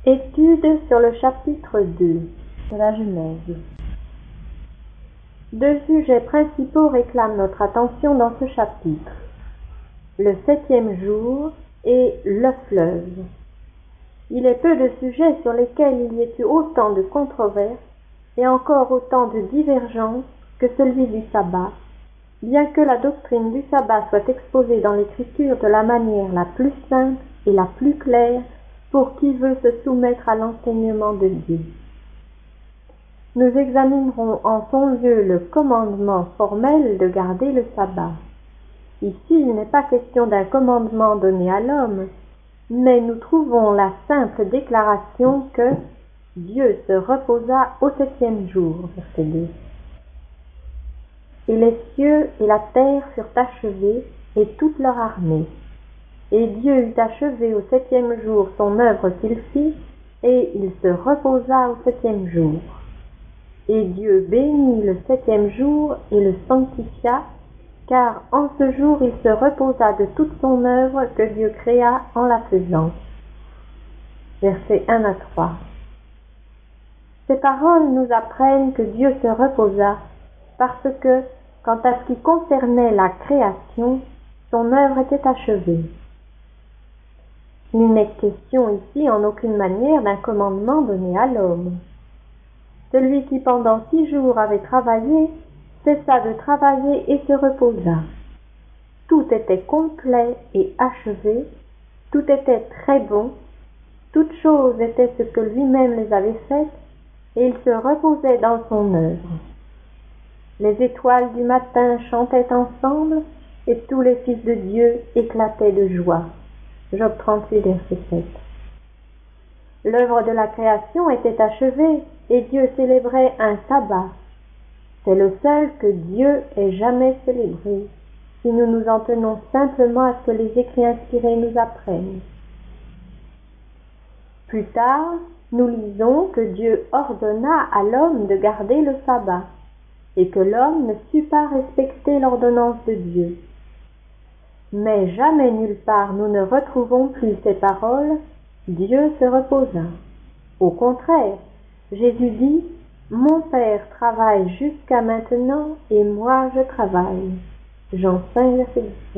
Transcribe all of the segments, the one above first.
Étude sur le chapitre 2 de la Genèse. Deux sujets principaux réclament notre attention dans ce chapitre: le 7e jour et le fleuve. Il est peu de sujets sur lesquels il y ait eu autant de controverses et encore autant de divergences que celui du sabbat, bien que la doctrine du sabbat soit exposée dans l'Écriture de la manière la plus simple et la plus claire pour qui veut se soumettre à l'enseignement de Dieu. Nous examinerons en son lieu le commandement formel de garder le sabbat. Ici, il n'est pas question d'un commandement donné à l'homme, mais nous trouvons la simple déclaration que Dieu se reposa au 7e jour, verset 2. Et les cieux et la terre furent achevés, et toute leur armée. Et Dieu eut achevé au 7e jour son œuvre qu'il fit, et il se reposa au 7e jour. Et Dieu bénit le 7e jour et le sanctifia, car en ce jour il se reposa de toute son œuvre que Dieu créa en la faisant. Versets 1 à 3. Ces paroles nous apprennent que Dieu se reposa parce que, quant à ce qui concernait la création, son œuvre était achevée. Il n'est question ici en aucune manière d'un commandement donné à l'homme. Celui qui pendant 6 jours avait travaillé, cessa de travailler et se reposa. Tout était complet et achevé, tout était très bon, toutes choses étaient ce que lui-même les avait faites, et il se reposait dans son œuvre. Les étoiles du matin chantaient ensemble, et tous les fils de Dieu éclataient de joie. Job 38, verset 7. L'œuvre de la création était achevée, et Dieu célébrait un sabbat. C'est le seul que Dieu ait jamais célébré, si nous nous en tenons simplement à ce que les écrits inspirés nous apprennent. Plus tard, nous lisons que Dieu ordonna à l'homme de garder le sabbat, et que l'homme ne sut pas respecter l'ordonnance de Dieu. Mais jamais nulle part nous ne retrouvons plus ces paroles « Dieu se reposa ». Au contraire, Jésus dit « Mon Père travaille jusqu'à maintenant et moi je travaille ». Jean 5, verset 17.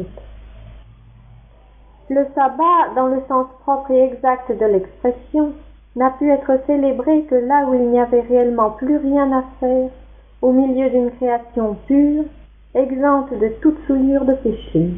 Le sabbat, dans le sens propre et exact de l'expression, n'a pu être célébré que là où il n'y avait réellement plus rien à faire, au milieu d'une création pure, exempte de toute souillure de péché.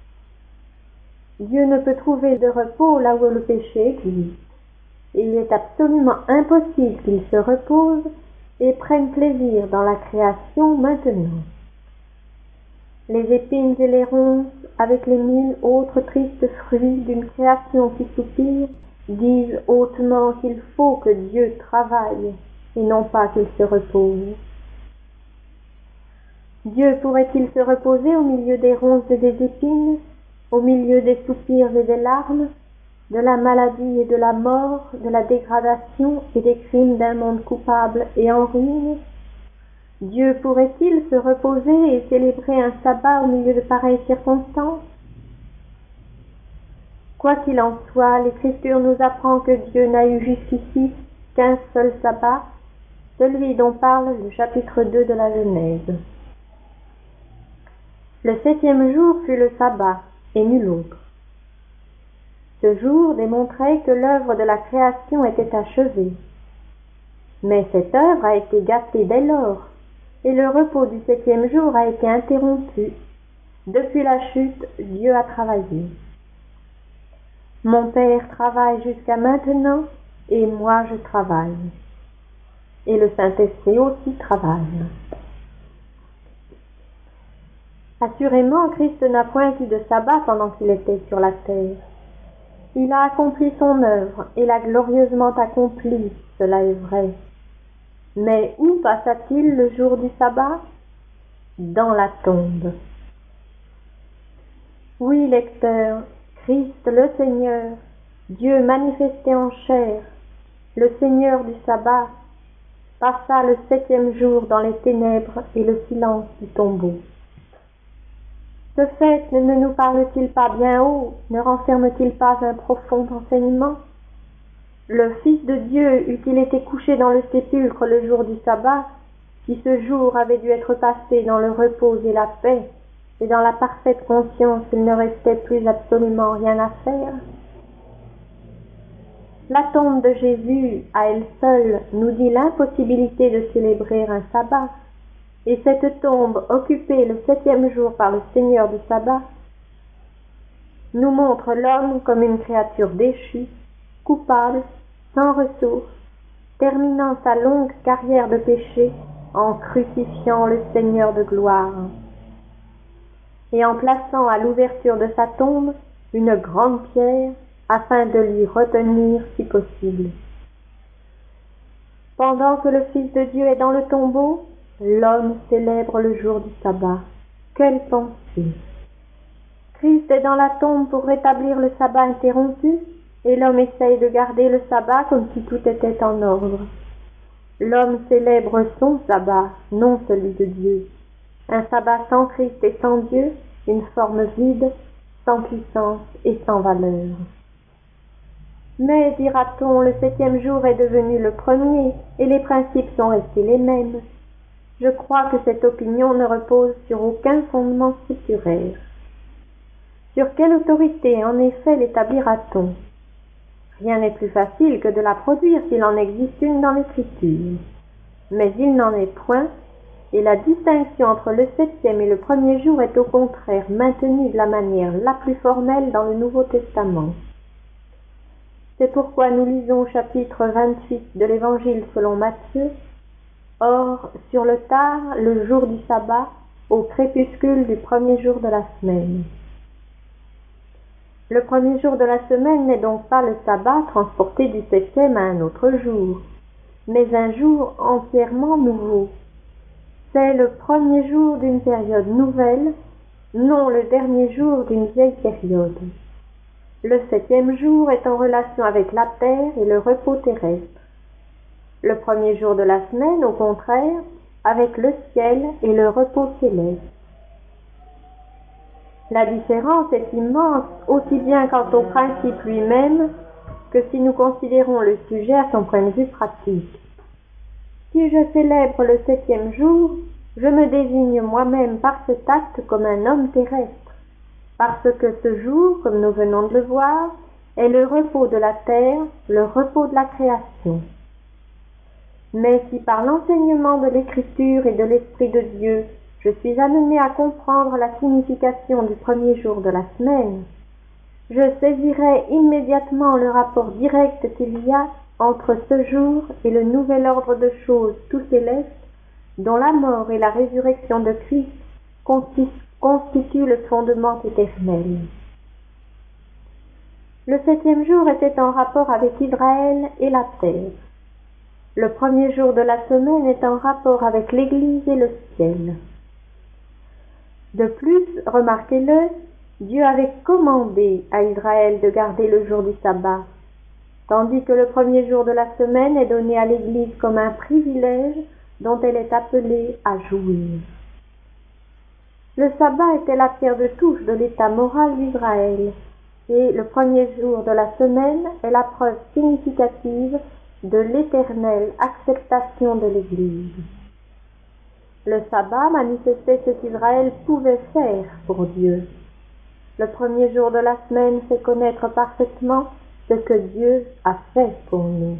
Dieu ne peut trouver de repos là où le péché existe. Il est absolument impossible qu'il se repose et prenne plaisir dans la création maintenant. Les épines et les ronces, avec les 1000 autres tristes fruits d'une création qui soupire, disent hautement qu'il faut que Dieu travaille et non pas qu'il se repose. Dieu pourrait-il se reposer au milieu des ronces et des épines, au milieu des soupirs et des larmes, de la maladie et de la mort, de la dégradation et des crimes d'un monde coupable et en ruine? Dieu pourrait-il se reposer et célébrer un sabbat au milieu de pareilles circonstances? Quoi qu'il en soit, l'Écriture nous apprend que Dieu n'a eu jusqu'ici qu'un seul sabbat, celui dont parle le chapitre 2 de la Genèse. Le 7e jour fut le sabbat, et nul autre. Ce jour démontrait que l'œuvre de la création était achevée. Mais cette œuvre a été gâtée dès lors, et le repos du 7e jour a été interrompu. Depuis la chute, Dieu a travaillé. Mon Père travaille jusqu'à maintenant, et moi je travaille. Et le Saint-Esprit aussi travaille. Assurément, Christ n'a point eu de sabbat pendant qu'il était sur la terre. Il a accompli son œuvre, et l'a glorieusement accomplie, cela est vrai. Mais où passa-t-il le jour du sabbat? Dans la tombe. Oui, lecteur, Christ le Seigneur, Dieu manifesté en chair, le Seigneur du sabbat, passa le 7e jour dans les ténèbres et le silence du tombeau. Ce fait ne nous parle-t-il pas bien haut, ne renferme-t-il pas un profond enseignement? Le Fils de Dieu eût-il été couché dans le sépulcre le jour du sabbat, si ce jour avait dû être passé dans le repos et la paix, et dans la parfaite conscience qu'il ne restait plus absolument rien à faire? La tombe de Jésus, à elle seule, nous dit l'impossibilité de célébrer un sabbat, et cette tombe, occupée le 7e jour par le Seigneur du sabbat, nous montre l'homme comme une créature déchue, coupable, sans ressources, terminant sa longue carrière de péché en crucifiant le Seigneur de gloire, et en plaçant à l'ouverture de sa tombe une grande pierre afin de l'y retenir si possible. Pendant que le Fils de Dieu est dans le tombeau, l'homme célèbre le jour du sabbat. Quelle pensée! Christ est dans la tombe pour rétablir le sabbat interrompu, et l'homme essaye de garder le sabbat comme si tout était en ordre. L'homme célèbre son sabbat, non celui de Dieu. Un sabbat sans Christ et sans Dieu, une forme vide, sans puissance et sans valeur. Mais, dira-t-on, le 7e jour est devenu le premier, et les principes sont restés les mêmes. Je crois que cette opinion ne repose sur aucun fondement scripturaire. Sur quelle autorité, en effet, l'établira-t-on? Rien n'est plus facile que de la produire s'il en existe une dans l'Écriture. Mais il n'en est point, et la distinction entre le 7e et le premier jour est au contraire maintenue de la manière la plus formelle dans le Nouveau Testament. C'est pourquoi nous lisons au chapitre 28 de l'Évangile selon Matthieu: « Or, sur le tard, le jour du sabbat, au crépuscule du premier jour de la semaine. » Le premier jour de la semaine n'est donc pas le sabbat transporté du 7e à un autre jour, mais un jour entièrement nouveau. C'est le premier jour d'une période nouvelle, non le dernier jour d'une vieille période. Le 7e jour est en relation avec la terre et le repos terrestre. Le premier jour de la semaine, au contraire, avec le ciel et le repos céleste. La différence est immense, aussi bien quant au principe lui-même que si nous considérons le sujet à son point de vue pratique. Si je célèbre le 7e jour, je me désigne moi-même par cet acte comme un homme terrestre, parce que ce jour, comme nous venons de le voir, est le repos de la terre, le repos de la création. Mais si par l'enseignement de l'Écriture et de l'Esprit de Dieu, je suis amené à comprendre la signification du premier jour de la semaine, je saisirai immédiatement le rapport direct qu'il y a entre ce jour et le nouvel ordre de choses tout céleste, dont la mort et la résurrection de Christ constituent le fondement éternel. Le 7e jour était en rapport avec Israël et la terre. Le premier jour de la semaine est en rapport avec l'Église et le ciel. De plus, remarquez-le, Dieu avait commandé à Israël de garder le jour du sabbat, tandis que le premier jour de la semaine est donné à l'Église comme un privilège dont elle est appelée à jouir. Le sabbat était la pierre de touche de l'état moral d'Israël, et le premier jour de la semaine est la preuve significative de l'éternelle acceptation de l'Église. Le sabbat manifestait ce qu'Israël pouvait faire pour Dieu. Le premier jour de la semaine fait connaître parfaitement ce que Dieu a fait pour nous.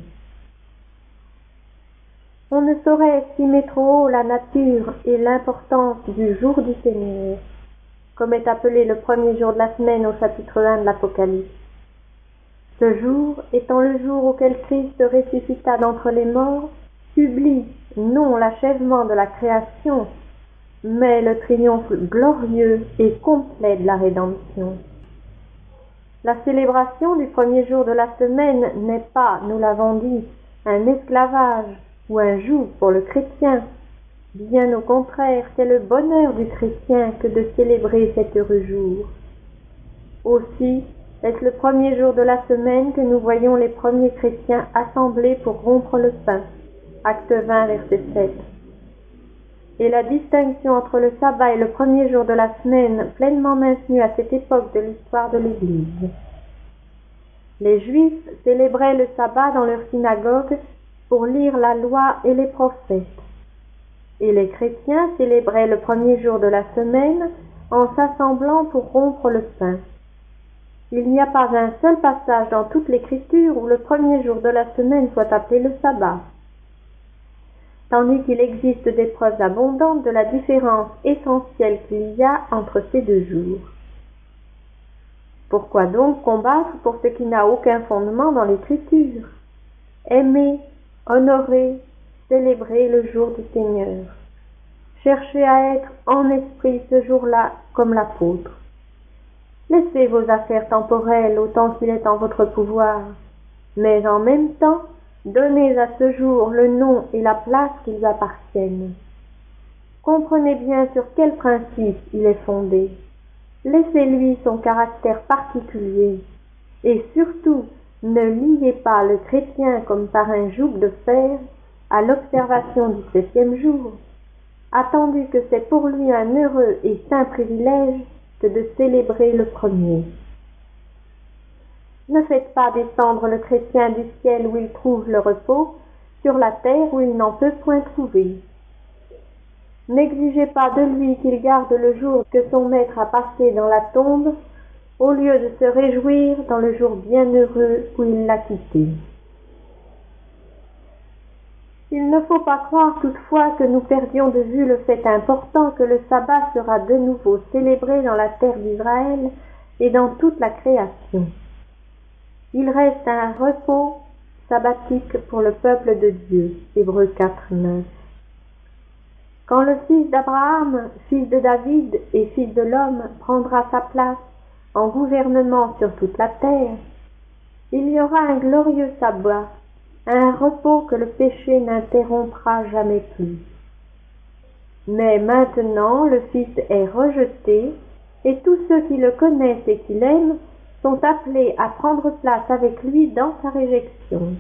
On ne saurait estimer trop haut la nature et l'importance du jour du Seigneur, comme est appelé le premier jour de la semaine au chapitre 1 de l'Apocalypse. Ce jour, étant le jour auquel Christ ressuscita d'entre les morts, publie non l'achèvement de la création, mais le triomphe glorieux et complet de la rédemption. La célébration du premier jour de la semaine n'est pas, nous l'avons dit, un esclavage ou un joug pour le chrétien. Bien au contraire, c'est le bonheur du chrétien que de célébrer cet heureux jour. Aussi, est-ce le premier jour de la semaine que nous voyons les premiers chrétiens assemblés pour rompre le pain. Acte 20, verset 7. Et la distinction entre le sabbat et le premier jour de la semaine pleinement maintenue à cette époque de l'histoire de l'Église. Les Juifs célébraient le sabbat dans leur synagogue pour lire la loi et les prophètes. Et les chrétiens célébraient le premier jour de la semaine en s'assemblant pour rompre le pain. Il n'y a pas un seul passage dans toute l'Écriture où le premier jour de la semaine soit appelé le sabbat, tandis qu'il existe des preuves abondantes de la différence essentielle qu'il y a entre ces deux jours. Pourquoi donc combattre pour ce qui n'a aucun fondement dans l'Écriture? Aimer, honorer, célébrer le jour du Seigneur. Cherchez à être en esprit ce jour-là comme l'apôtre. Laissez vos affaires temporelles autant qu'il est en votre pouvoir, mais en même temps, donnez à ce jour le nom et la place qu'ils appartiennent. Comprenez bien sur quel principe il est fondé. Laissez-lui son caractère particulier, et surtout, ne liez pas le chrétien comme par un joug de fer à l'observation du 7e jour, attendu que c'est pour lui un heureux et saint privilège que de célébrer le premier. Ne faites pas descendre le chrétien du ciel où il trouve le repos sur la terre où il n'en peut point trouver. N'exigez pas de lui qu'il garde le jour que son maître a passé dans la tombe, au lieu de se réjouir dans le jour bienheureux où il l'a quitté. Il ne faut pas croire toutefois que nous perdions de vue le fait important que le sabbat sera de nouveau célébré dans la terre d'Israël et dans toute la création. Il reste un repos sabbatique pour le peuple de Dieu. Hébreux 4:9. Quand le fils d'Abraham, fils de David et fils de l'homme prendra sa place en gouvernement sur toute la terre, il y aura un glorieux sabbat, un repos que le péché n'interrompra jamais plus. Mais maintenant le Fils est rejeté, et tous ceux qui le connaissent et qui l'aiment sont appelés à prendre place avec lui dans sa réjection,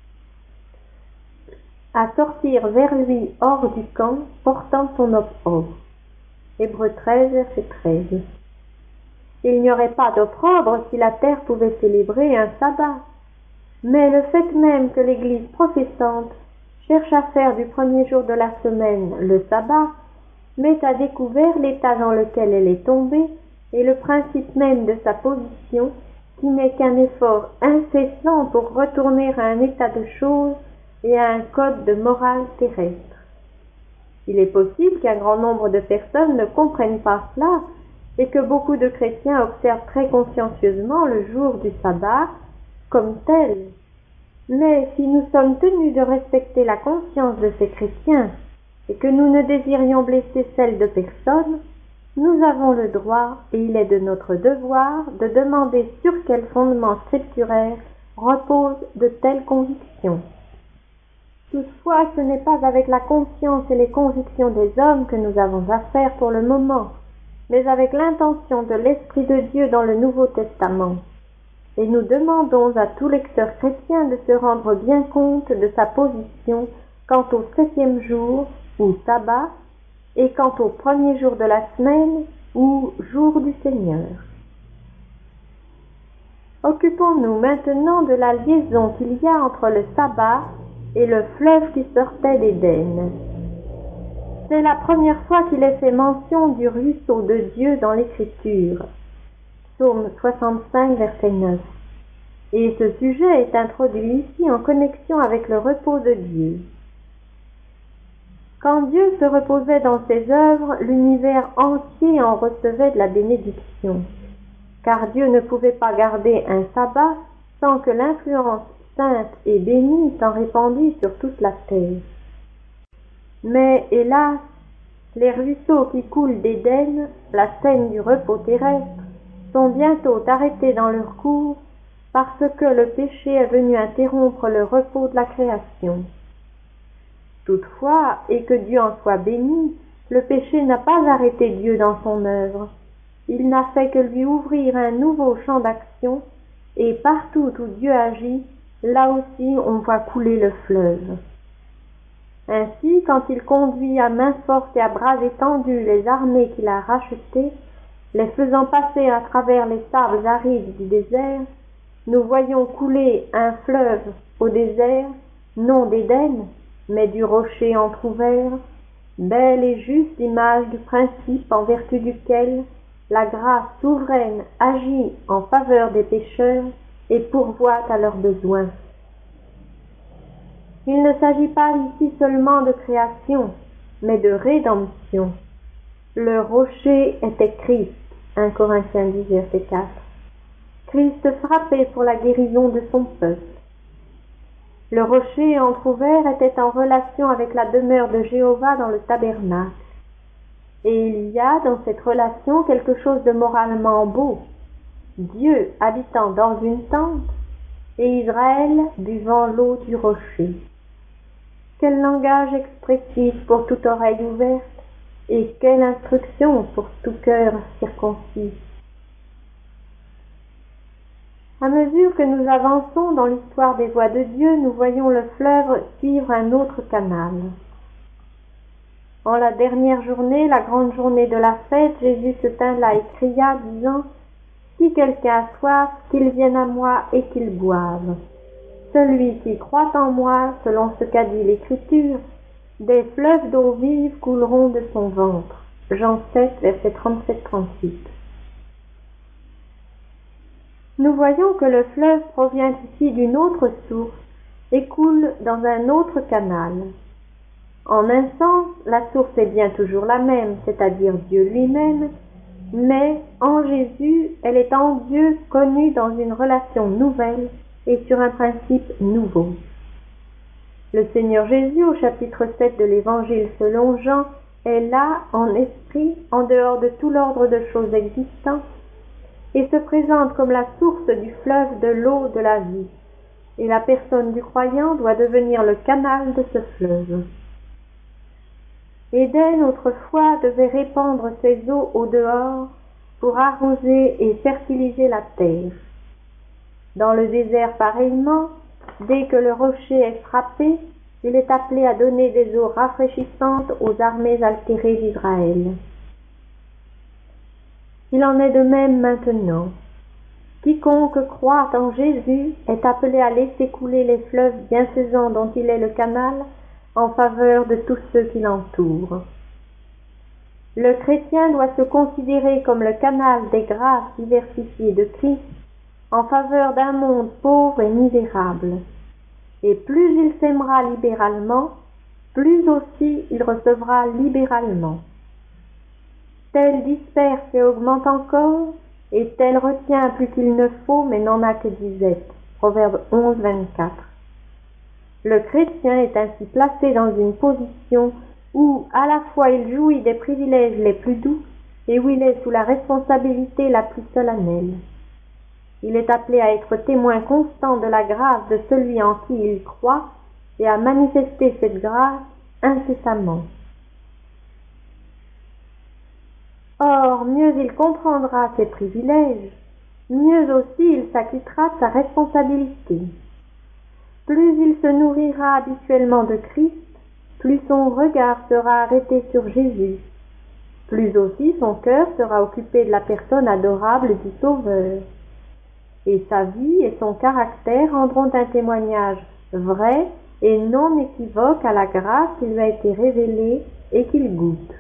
à sortir vers lui hors du camp, portant son opprobre. Hébreux 13, verset 13. Il n'y aurait pas d'opprobre si la terre pouvait célébrer un sabbat. Mais le fait même que l'Église professante cherche à faire du premier jour de la semaine le sabbat met à découvert l'état dans lequel elle est tombée et le principe même de sa position qui n'est qu'un effort incessant pour retourner à un état de choses et à un code de morale terrestre. Il est possible qu'un grand nombre de personnes ne comprennent pas cela et que beaucoup de chrétiens observent très consciencieusement le jour du sabbat comme tel. Mais si nous sommes tenus de respecter la conscience de ces chrétiens et que nous ne désirions blesser celle de personne, nous avons le droit, et il est de notre devoir, de demander sur quel fondement scripturaire reposent de telles convictions. Toutefois, ce n'est pas avec la conscience et les convictions des hommes que nous avons affaire pour le moment, mais avec l'intention de l'Esprit de Dieu dans le Nouveau Testament. Et nous demandons à tout lecteur chrétien de se rendre bien compte de sa position quant au 7e jour, ou sabbat, et quant au premier jour de la semaine, ou jour du Seigneur. Occupons-nous maintenant de la liaison qu'il y a entre le sabbat et le fleuve qui sortait d'Éden. C'est la première fois qu'il est fait mention du ruisseau de Dieu dans l'Écriture. Psaume 65, verset 9. Et ce sujet est introduit ici en connexion avec le repos de Dieu. Quand Dieu se reposait dans ses œuvres, l'univers entier en recevait de la bénédiction, car Dieu ne pouvait pas garder un sabbat sans que l'influence sainte et bénie s'en répandît sur toute la terre. Mais, hélas, les ruisseaux qui coulent d'Éden, la scène du repos terrestre, sont bientôt arrêtés dans leur cours parce que le péché est venu interrompre le repos de la création. Toutefois, et que Dieu en soit béni, le péché n'a pas arrêté Dieu dans son œuvre. Il n'a fait que lui ouvrir un nouveau champ d'action, et partout où Dieu agit, là aussi on voit couler le fleuve. Ainsi, quand il conduit à main forte et à bras étendus les armées qu'il a rachetées, les faisant passer à travers les sables arides du désert, nous voyons couler un fleuve au désert, non d'Éden, mais du rocher entr'ouvert, belle et juste image du principe en vertu duquel la grâce souveraine agit en faveur des pécheurs et pourvoit à leurs besoins. Il ne s'agit pas ici seulement de création, mais de rédemption. Le rocher était Christ, 1 Corinthiens 10, verset 4. Christ frappé pour la guérison de son peuple. Le rocher entr'ouvert était en relation avec la demeure de Jéhovah dans le tabernacle. Et il y a dans cette relation quelque chose de moralement beau. Dieu habitant dans une tente et Israël buvant l'eau du rocher. Quel langage expressif pour toute oreille ouverte et quelle instruction pour tout cœur circoncis. À mesure que nous avançons dans l'histoire des voies de Dieu, nous voyons le fleuve suivre un autre canal. En la dernière journée, la grande journée de la fête, Jésus se tint là et cria, disant : « Si quelqu'un a soif, qu'il vienne à moi et qu'il boive. Celui qui croit en moi, selon ce qu'a dit l'Écriture, des fleuves d'eau vive couleront de son ventre. » Jean 7, verset 37-38. Nous voyons que le fleuve provient ici d'une autre source et coule dans un autre canal. En un sens, la source est bien toujours la même, c'est-à-dire Dieu lui-même, mais en Jésus, elle est en Dieu connue dans une relation nouvelle et sur un principe nouveau. Le Seigneur Jésus, au chapitre 7 de l'Évangile selon Jean, est là en esprit, en dehors de tout l'ordre de choses existantes, et se présente comme la source du fleuve de l'eau de la vie, et la personne du croyant doit devenir le canal de ce fleuve. Éden, autrefois, devait répandre ses eaux au dehors pour arroser et fertiliser la terre. Dans le désert pareillement, dès que le rocher est frappé, il est appelé à donner des eaux rafraîchissantes aux armées altérées d'Israël. Il en est de même maintenant. Quiconque croit en Jésus est appelé à laisser couler les fleuves bienfaisants dont il est le canal en faveur de tous ceux qui l'entourent. Le chrétien doit se considérer comme le canal des grâces diversifiées de Christ en faveur d'un monde pauvre et misérable. Et plus il s'aimera libéralement, plus aussi il recevra libéralement. Tel disperse et augmente encore, et tel retient plus qu'il ne faut, mais n'en a que disette. Proverbe 11, 24. Le chrétien est ainsi placé dans une position où à la fois il jouit des privilèges les plus doux et où il est sous la responsabilité la plus solennelle. Il est appelé à être témoin constant de la grâce de celui en qui il croit et à manifester cette grâce incessamment. Or, mieux il comprendra ses privilèges, mieux aussi il s'acquittera de sa responsabilité. Plus il se nourrira habituellement de Christ, plus son regard sera arrêté sur Jésus, plus aussi son cœur sera occupé de la personne adorable du Sauveur. Et sa vie et son caractère rendront un témoignage vrai et non équivoque à la grâce qui lui a été révélée et qu'il goûte.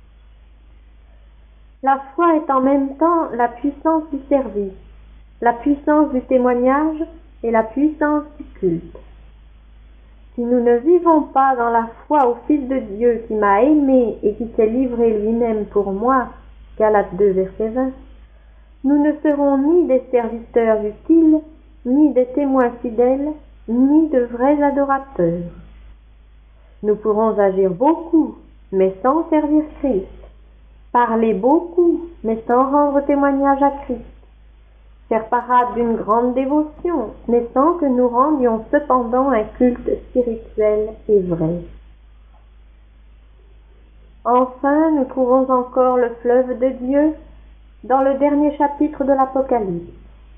La foi est en même temps la puissance du service, la puissance du témoignage et la puissance du culte. Si nous ne vivons pas dans la foi au Fils de Dieu qui m'a aimé et qui s'est livré lui-même pour moi, Galates 2, verset 20, nous ne serons ni des serviteurs utiles, ni des témoins fidèles, ni de vrais adorateurs. Nous pourrons agir beaucoup, mais sans servir Christ. Parler beaucoup, mais sans rendre témoignage à Christ. Faire parade d'une grande dévotion, mais sans que nous rendions cependant un culte spirituel et vrai. Enfin, nous trouvons encore le fleuve de Dieu dans le dernier chapitre de l'Apocalypse.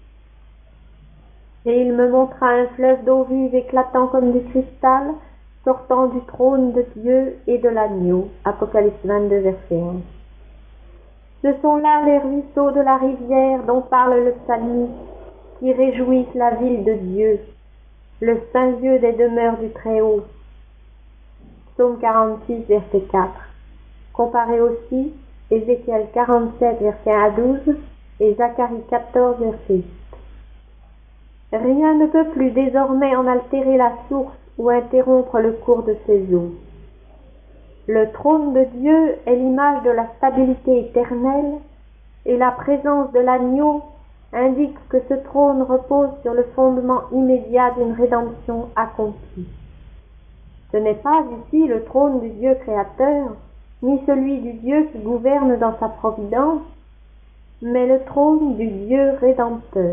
Et il me montra un fleuve d'eau vive éclatant comme du cristal, sortant du trône de Dieu et de l'agneau. Apocalypse 22, verset 1. Ce sont là les ruisseaux de la rivière dont parle le psalmiste, qui réjouissent la ville de Dieu, le saint lieu des demeures du Très-Haut. Psaume 46, verset 4. Comparez aussi Ézéchiel 47, verset 1 à 12 et Zacharie 14, verset 8. Rien ne peut plus désormais en altérer la source ou interrompre le cours de ses eaux. Le trône de Dieu est l'image de la stabilité éternelle et la présence de l'agneau indique que ce trône repose sur le fondement immédiat d'une rédemption accomplie. Ce n'est pas ici le trône du Dieu créateur, ni celui du Dieu qui gouverne dans sa providence, mais le trône du Dieu rédempteur.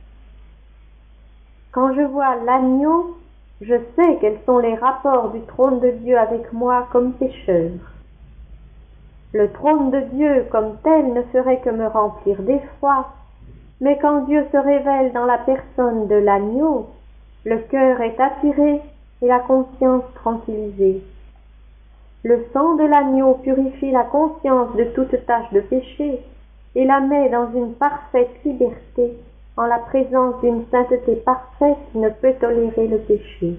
Quand je vois l'agneau, je sais quels sont les rapports du trône de Dieu avec moi comme pécheur. Le trône de Dieu comme tel ne ferait que me remplir d'effroi, mais quand Dieu se révèle dans la personne de l'agneau, le cœur est attiré et la conscience tranquillisée. Le sang de l'agneau purifie la conscience de toute tache de péché et la met dans une parfaite liberté en la présence d'une sainteté parfaite qui ne peut tolérer le péché.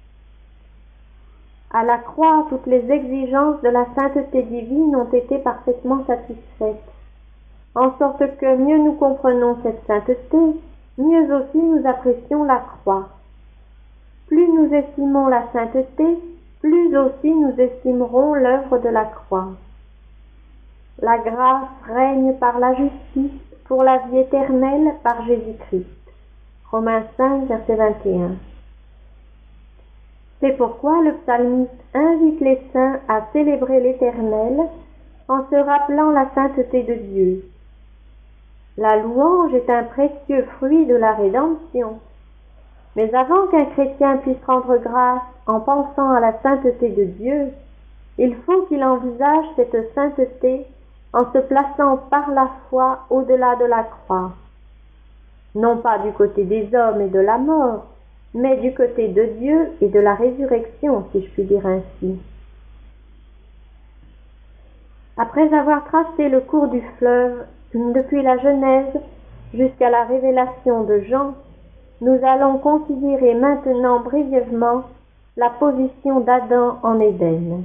À la croix, toutes les exigences de la sainteté divine ont été parfaitement satisfaites, en sorte que mieux nous comprenons cette sainteté, mieux aussi nous apprécions la croix. Plus nous estimons la sainteté, plus aussi nous estimerons l'œuvre de la croix. La grâce règne par la justice pour la vie éternelle par Jésus-Christ. Romains 5, verset 21. C'est pourquoi le psalmiste invite les saints à célébrer l'Éternel en se rappelant la sainteté de Dieu. La louange est un précieux fruit de la rédemption. Mais avant qu'un chrétien puisse rendre grâce en pensant à la sainteté de Dieu, il faut qu'il envisage cette sainteté en se plaçant par la foi au-delà de la croix. Non pas du côté des hommes et de la mort, mais du côté de Dieu et de la résurrection, si je puis dire ainsi. Après avoir tracé le cours du fleuve, depuis la Genèse jusqu'à la révélation de Jean, nous allons considérer maintenant brièvement la position d'Adam en Éden.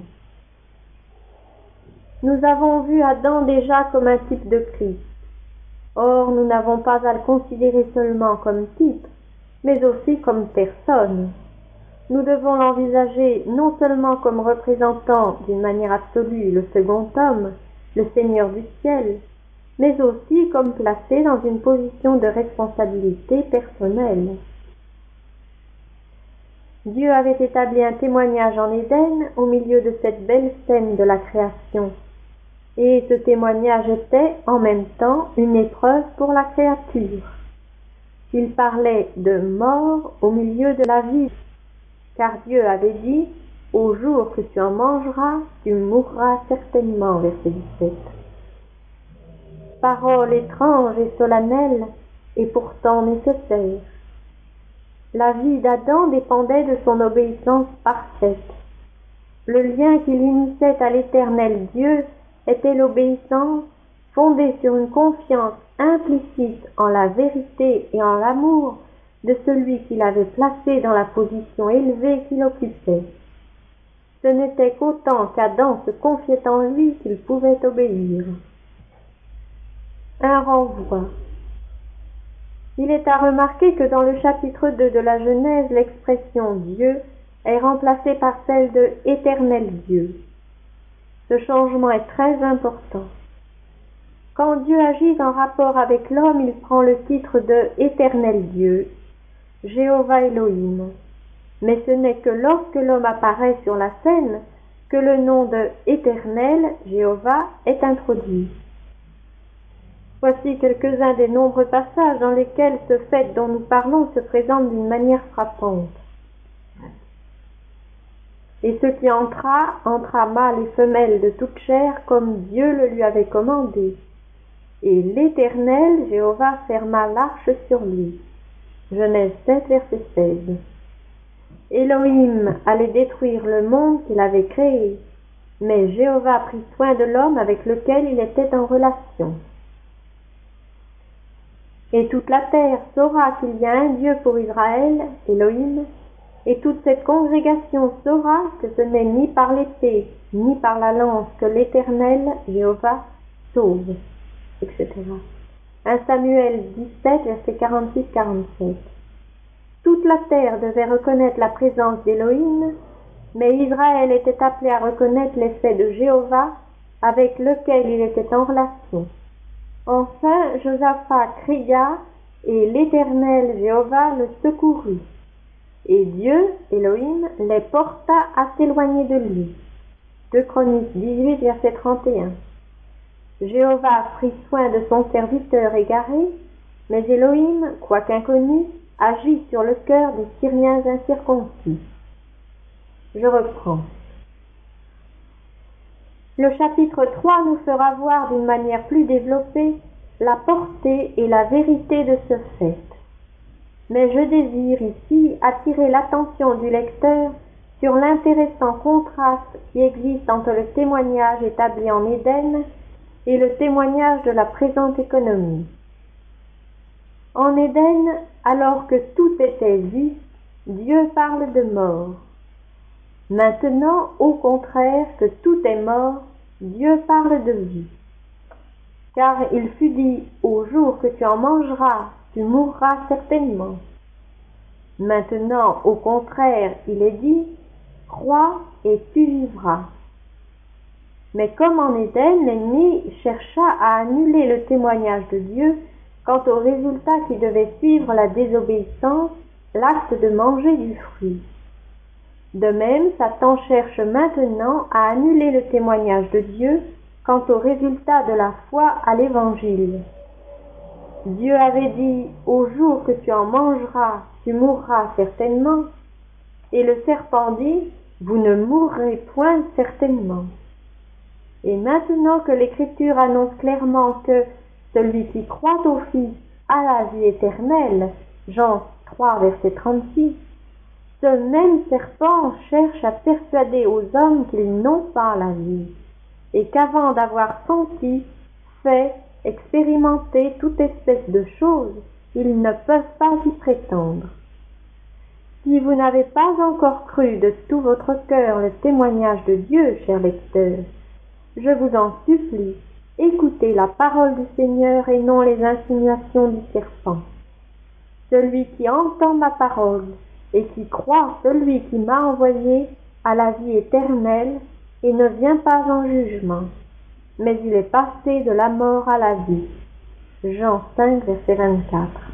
Nous avons vu Adam déjà comme un type de Christ. Or, nous n'avons pas à le considérer seulement comme type, mais aussi comme personne. Nous devons l'envisager non seulement comme représentant d'une manière absolue le second homme, le Seigneur du ciel, mais aussi comme placé dans une position de responsabilité personnelle. Dieu avait établi un témoignage en Éden au milieu de cette belle scène de la création, et ce témoignage était en même temps une épreuve pour la créature. Il parlait de mort au milieu de la vie, car Dieu avait dit « Au jour que tu en mangeras, tu mourras certainement » verset 17. Parole étrange et solennelle, et pourtant nécessaire. La vie d'Adam dépendait de son obéissance parfaite. Le lien qui l'unissait à l'Éternel Dieu était l'obéissance fondée sur une confiance implicite en la vérité et en l'amour de celui qui l'avait placé dans la position élevée qu'il occupait. Ce n'était qu'autant qu'Adam se confiait en lui qu'il pouvait obéir. Un renvoi. Il est à remarquer que dans le chapitre 2 de la Genèse, l'expression Dieu est remplacée par celle de Éternel Dieu. Ce changement est très important. Quand Dieu agit en rapport avec l'homme, il prend le titre de Éternel Dieu, Jéhovah Elohim. Mais ce n'est que lorsque l'homme apparaît sur la scène que le nom de Éternel, Jéhovah, est introduit. Voici quelques-uns des nombreux passages dans lesquels ce fait dont nous parlons se présente d'une manière frappante. Et ce qui entra mâle et femelle de toute chair, comme Dieu le lui avait commandé. Et l'Éternel, Jéhovah, ferma l'arche sur lui. Genèse 7, verset 16. Elohim allait détruire le monde qu'il avait créé, mais Jéhovah prit soin de l'homme avec lequel il était en relation. Et toute la terre saura qu'il y a un Dieu pour Israël, Elohim, et toute cette congrégation saura que ce n'est ni par l'épée, ni par la lance que l'Éternel, Jéhovah, sauve, etc. 1 Samuel 17, versets 46-47. Toute la terre devait reconnaître la présence d'Élohim, mais Israël était appelé à reconnaître l'effet de Jéhovah avec lequel il était en relation. Enfin, Josaphat cria, et l'Éternel Jéhovah le secourut. Et Dieu, Elohim, les porta à s'éloigner de lui. 2 Chroniques 18, verset 31. Jéhovah prit soin de son serviteur égaré, mais Elohim, quoiqu'inconnu, agit sur le cœur des Syriens incirconcis. Je reprends. Le chapitre 3 nous fera voir d'une manière plus développée la portée et la vérité de ce fait. Mais je désire ici attirer l'attention du lecteur sur l'intéressant contraste qui existe entre le témoignage établi en Éden et le témoignage de la présente économie. En Éden, alors que tout était juste, Dieu parle de mort. Maintenant, au contraire que tout est mort, Dieu parle de vie. Car il fut dit, au jour que tu en mangeras, tu mourras certainement. Maintenant, au contraire, il est dit, crois et tu vivras. Mais comme en Éden, l'ennemi chercha à annuler le témoignage de Dieu quant au résultat qui devait suivre la désobéissance, l'acte de manger du fruit. De même, Satan cherche maintenant à annuler le témoignage de Dieu quant au résultat de la foi à l'Évangile. Dieu avait dit « Au jour que tu en mangeras, tu mourras certainement » et le serpent dit « Vous ne mourrez point certainement ». Et maintenant que l'Écriture annonce clairement que celui qui croit au Fils a la vie éternelle, Jean 3, verset 36, ce même serpent cherche à persuader aux hommes qu'ils n'ont pas la vie, et qu'avant d'avoir senti, fait, expérimenté toute espèce de choses, ils ne peuvent pas y prétendre. Si vous n'avez pas encore cru de tout votre cœur le témoignage de Dieu, chers lecteurs, je vous en supplie, écoutez la parole du Seigneur et non les insinuations du serpent. Celui qui entend ma parole et qui croit celui qui m'a envoyé a la vie éternelle et ne vient pas en jugement, mais il est passé de la mort à la vie. Jean 5, verset 24.